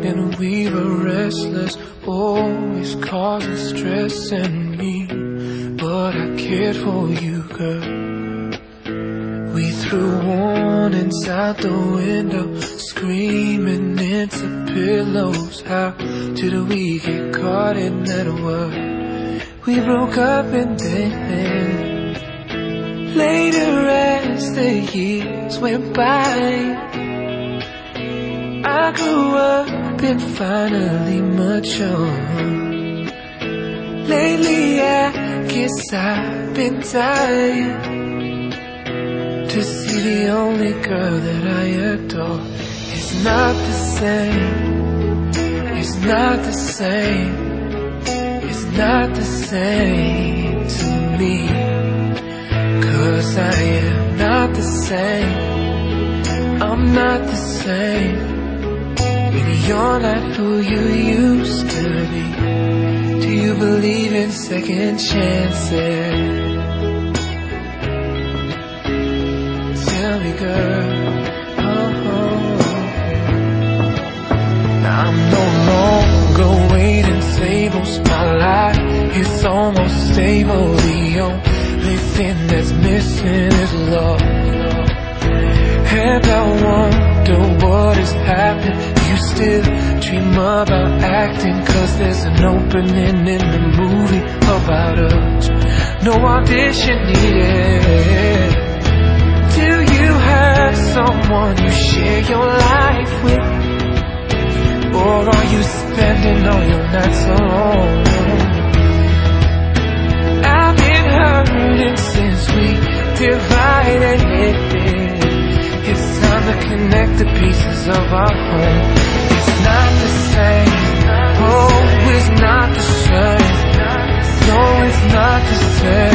and we were restless, always causing stress in me. But I cared for you, girl. We threw warnings out the window, screaming into pillows. How did we get caught in that world? We broke up and then later as the years went by, I grew up and finally matured. Lately I guess I've been tired to see the only girl that I adore is not the same. It's not the same. It's not the same to me. 'Cause I am not the same. I'm not the same. And you're not who you used to be. Do you believe in second chances? Tell me, girl. I'm no longer waiting tables. My life is almost stable. The only thing that's missing is love. And I wonder what is happening. You still dream about acting, 'cause there's an opening in the movie about us. No audition needed. Do you have someone you share your life with? Or are you spending all your nights alone? I've been hurting since we divided. It's time to connect the pieces of our home. It's not the same. Oh, it's not the same. No, it's not the same.